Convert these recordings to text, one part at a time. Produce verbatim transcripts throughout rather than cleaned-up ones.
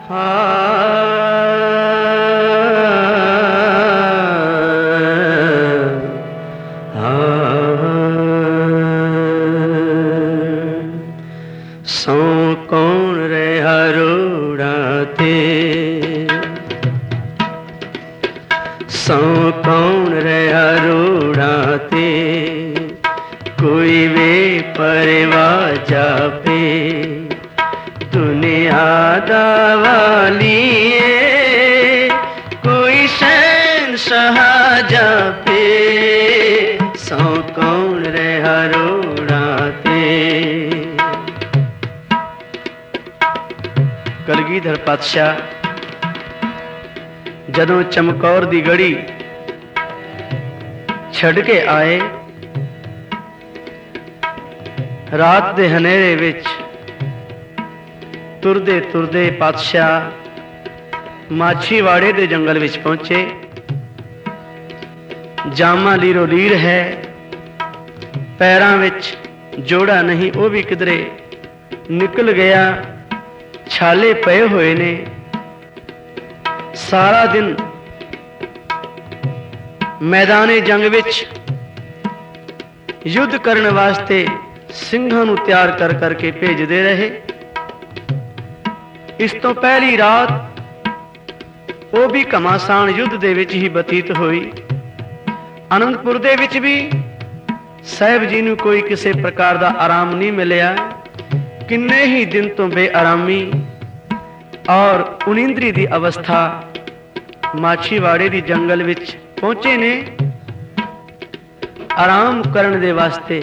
सौ कौन रे हरोड़ाते, सौ कौन रे हरोड़ाते, कोई वे परवाह जापे, दुनिया दावाली कोई शहंशाह जापे, सौ कौन रे हरोड़ाते। कलगीधर पातशाह जदों चमकौर दी गड़ी छड़ के आए, रात दे हनेरे विच तुरदे तुरदे पातशाह माछीवाड़े दे जंगल विच पहुंचे। जामा लीरो लीर है, पैरां विच जोड़ा नहीं, वो भी किधरे निकल गया, छाले पए हुए ने। सारा दिन मैदाने जंग विच युद्ध करने वास्ते ਸਿੰਘਾਂ ਨੂੰ ਤਿਆਰ कर करके भेजते रहे। इस तो पहली रात वो भी घमासान युद्ध दे विच ही बतीत हुई। आनंदपुर दे विच भी साहिब जी नूं कोई किसी प्रकार का आराम नहीं मिलिया। किन्ने ही दिन तो बेआरामी और उनिंद्री दी अवस्था माछीवाड़े दी जंगल विच पहुंचे ने आराम करन दे वास्ते।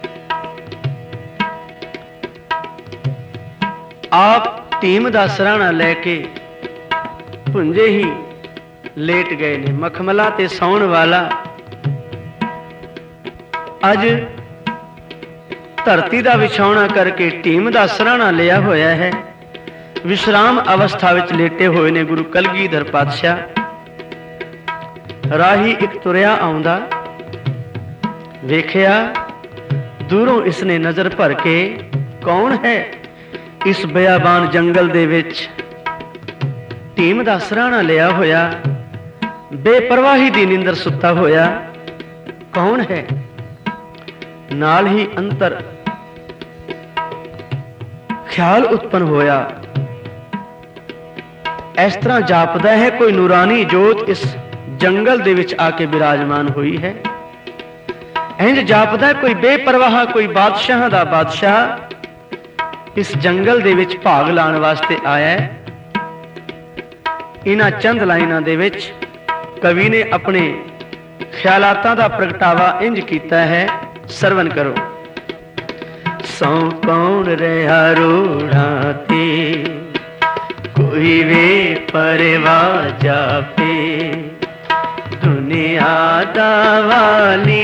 आप टीम दा सराहना लैके भुंजे ही लेट गए ने। मखमला ते सौण वाला अज धरती दा विछावना करके टीम दा सराहना लिया होया है। विश्राम अवस्था विच लेटे हुए ने गुरु कलगीधर पातशाह। राही एक तुरिया आउंदा वेखिया, दूरों इसने नजर भर के कौन है इस बयाबान जंगल दे विच टीम दा सराहना लिया होया, बेपरवाही दी निंदर सुता होया, कौन है? नाल ही अंतर ख्याल उत्पन्न होया, इस तरह जापदा है कोई नूरानी जोत इस जंगल दे विच आके विराजमान हुई है। इंज जापदा कोई बेपरवाह कोई बादशाह दा बादशाह इस जंगल दे विच भाग लाण वास्ते आया है। इन्हां चंद लाइनां दे विच कवि ने अपने ख्यालातां दा प्रगटावा इंज कीता है, सरवण करो। सौ कौन रहा रोड़ाते, कोई वे परवाह जापे, दुनिया दावाली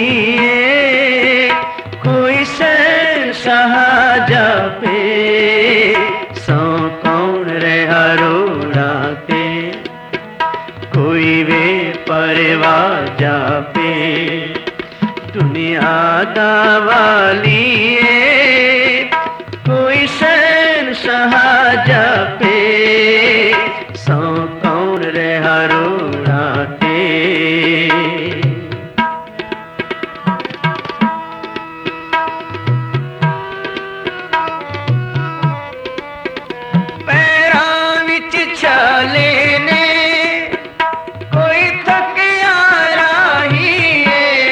कोई शहंशाह जापे, सौ कौन रहा रोड़ाते, कोई वे परवाह जापे, दुनिया दावाली कोई शहंशाह जापे, सौ कौन रहा रोड़ाते। पैरां विच छाले ने कोई थकिया राही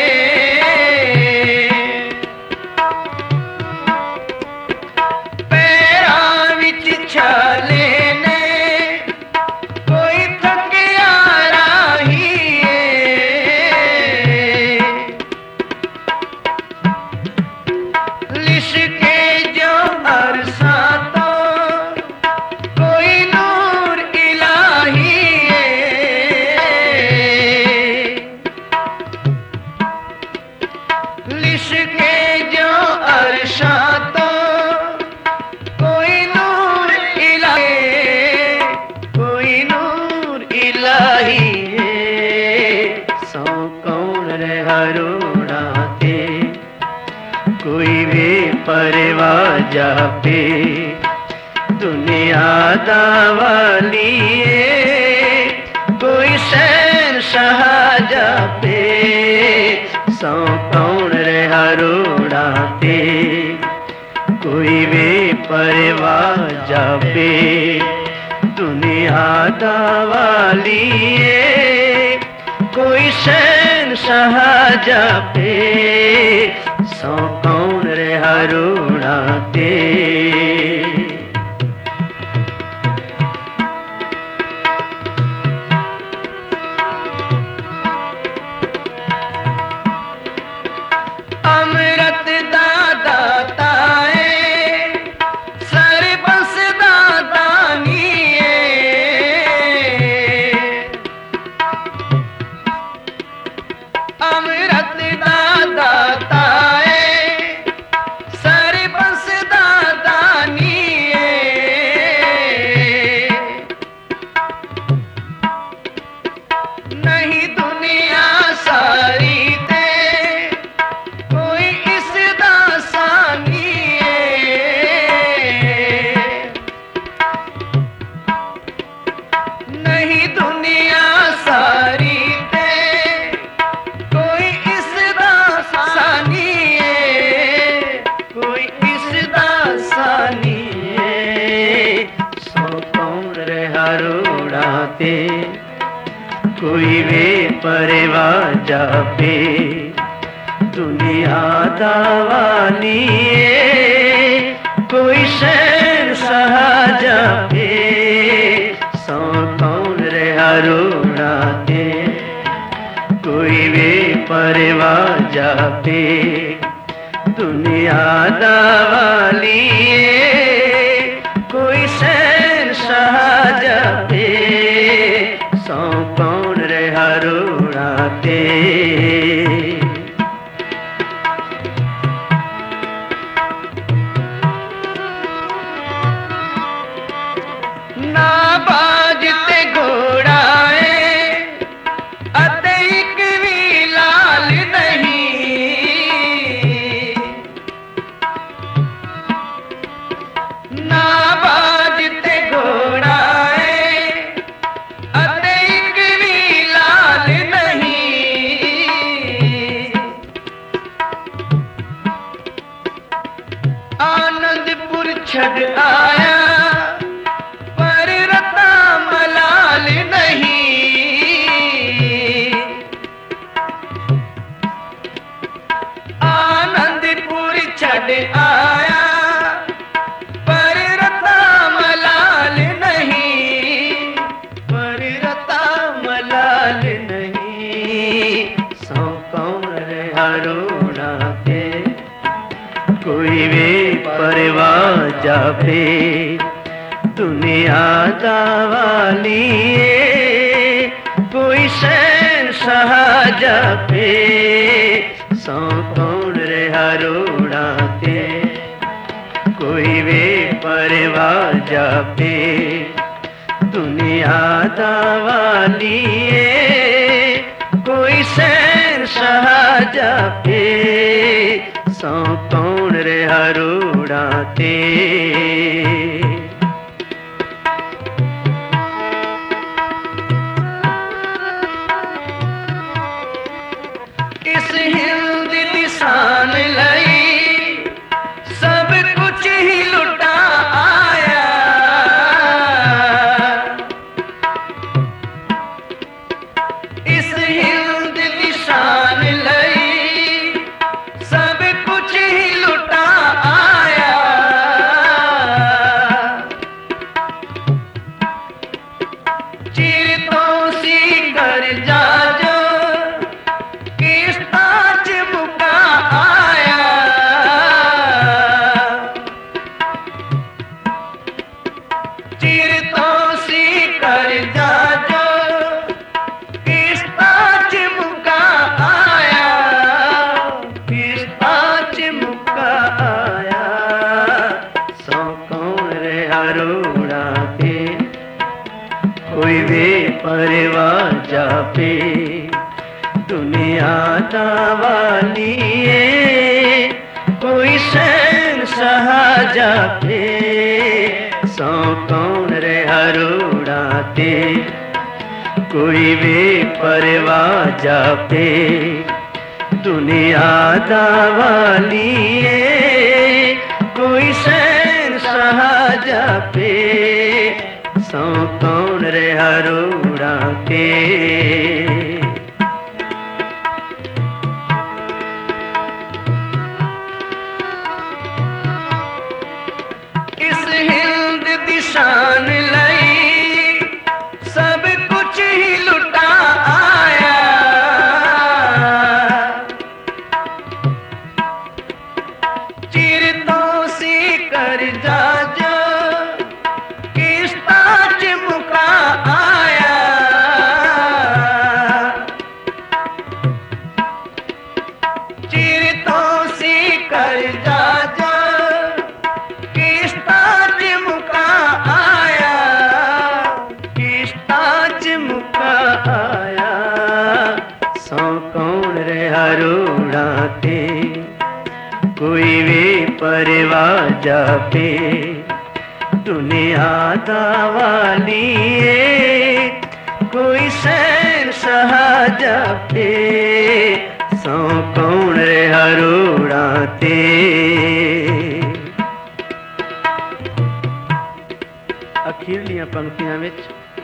है, पैरां विच छाले ने कोई थकिया राही है, लिशके जो अरसा तो कोई नूर इलाही है, लिशके जो अरसा तो कोई नूर इलाही, कोई नूर इलाही है, सौ कौन रहा रोड़ाते, कोई वे परवाह जापे, दुनिया दुनिया दा वालिए कोई शहर शाह जापे सौ कौन रहा रोड़ा ते कोई वे परवाह जापे दुनिया दा वालिए कोई शहर शाह जापे सौ कौन रहा रोड़ा ते अमृत दादा ताए सरबस दादा नीए अमृत दादा ताए सरबस दादा नीए नहीं दुनिया सारी नहीं दुनिया सारी ते कोई इस दासानी है कोई इस दासानी है सौ कौन रहा रोड़ा ते कोई वे परवाह जापे दुनिया दा वालिए कोई शहर शाह जापे सौ कौन रहा रोड़ा ते कोई वे परवाह जापे दुनिया दा वालिए कोई शहर शाह जापे सौ कौन रहा रोड़ा ते ना बाजते घोड़ाए अते एक भी लाल नहीं ना बाजते घोड़ाए अते एक भी लाल नहीं आनंदपुर छड़ आया आनंदपुर छड़ आया पर रता मलाल नहीं पर रता मलाल नहीं सौ कौन रहा रोड़ा ते कोई वे परवाह जापे दुनिया दा वालिए कोई शहर शाह जापे सौ कौन रहा रोड़ा ते कोई वे परवाह जापे दुनिया दा वालिए कोई शहर शाह जापे सौ कौन रहा रोड़ा ते इस हिंद दी शान लई सब कुछ ही लुटा आया इस हिंद दी शान लई सब कुछ ही लुटा आया चिर तो सी कर जा चिर तो सी कर जा जो किस्ता चिमका आया किस्ता चिमका आया सौ कौन रहा रोड़ा ते कोई वे परवाह जापे दुनिया दा वालिए कोई शहर शाह जापे सौ कौन रे हरोड़ा ते, कोई वे परवाह जापे, दुनिया दा वालिए कोई सैन सहा जापे, सौ कौन रे हरोड़ा ते। इस हिंद दी शान लई सब कुछ ही लुटा आया, चिर तो सी कर जा जो किस्ता च मुका आया, चिर तो सी कर जा जो किस्ता च मुका आया, किस्ता च मुका आया, सौ कौन रे हरोड़ा ते, कोई वे परवाह जापे, दुनिया दा वालिए कोई सैन सहा जापे, सौ कौन रे हरोड़ा ते। अखीरलियां पंक्तियां विच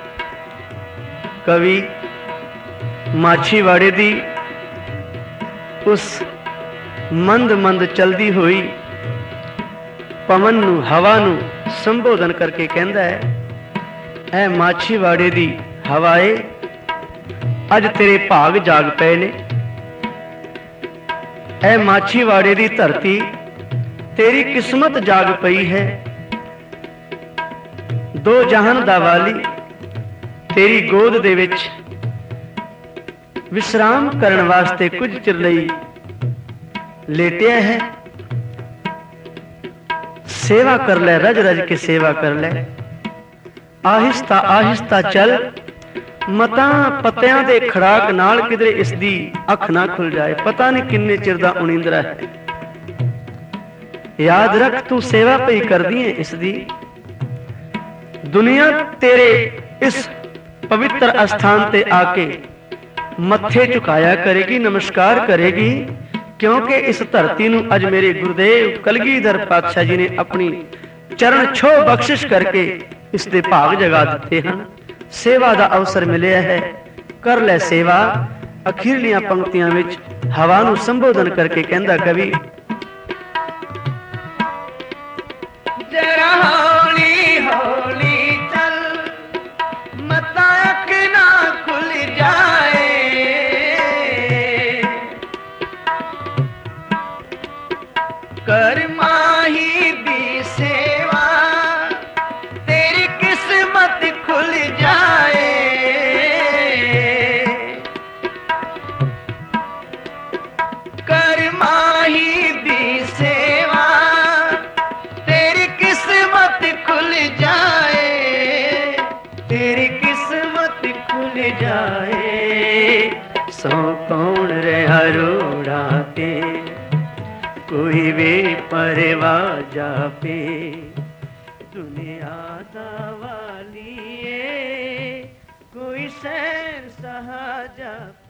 कवि माछीवाड़े दी उस मंद मंद चलदी हुई पवन नू हवा नू संबोधन करके कहंदा है, ऐ माछीवाड़े दी हवाए अज तेरे भाग जाग पे ने, ऐ माछीवाड़े दी धरती तेरी किस्मत जाग पई है, दो जहान दा वाली तेरी गोद दे विच विश्राम करन वास्ते कुछ चिर लई लेटिया है, सेवा कर ले, रज रज के सेवा कर ले, आहिस्ता आहिस्ता चल, मता पत्तियां दे खड़ाक नाल किधरे इसदी अख ना खुल जाए, पता नहीं किन्ने चिर दा उनिंदरा है। याद रख तू सेवा पई करदी है इसदी, दुनिया तेरे इस पवित्र स्थान ते आके मत्थे झुकाया करेगी, नमस्कार करेगी, क्योंकि इस धरती नू अज मेरे गुरुदेव कलगीधर पातशाह जी ने अपनी चरण छो बख्शिश करके इसके भाग जगा दिते हैं, सेवा का अवसर मिले है, कर ले सेवा। अखीरलियां पंक्तियां विच हवा नू संबोधन करके कहंदा कवि, जरा हौली हौली चल, मता अख ना खुल जाए, कर माही दी सेवा तेरी किस्मत खुल जाए, कर माही दी सेवा तेरी किस्मत खुल जाए, तेरी किस्मत खुल जाए, सौ कौन रे हरोड़ा ते, कोई वे परवाह जापे, दुनिया दा वालिए कोई सैन सहा जापे।